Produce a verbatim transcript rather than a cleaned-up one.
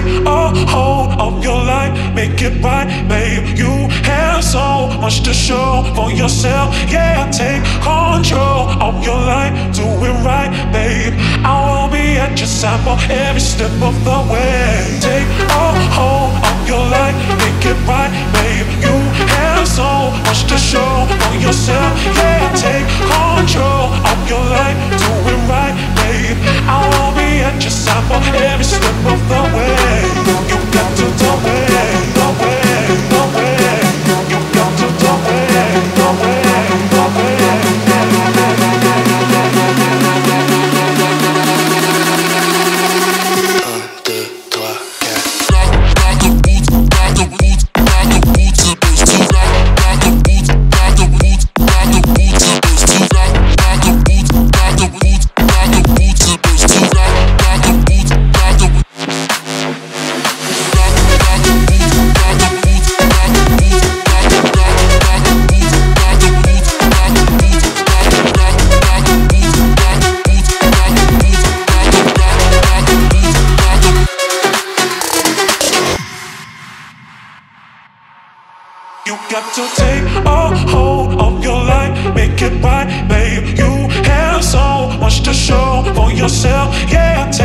take a hold of your life, make it right, babe. You have so much to show for yourself. Yeah, take control of your life, do it right, babe. I will be at your side for every step of the way. Take a hold of your life, make it right, babe. You have so much to show for yourself. Yeah, take control of your life, do it right, babe. I will be at your side for every step of the way. You got to the way, the way, the way. You got to the way, the way, the way. You got to take a hold of your life, make it right, babe. You have so much to show for yourself. Yeah,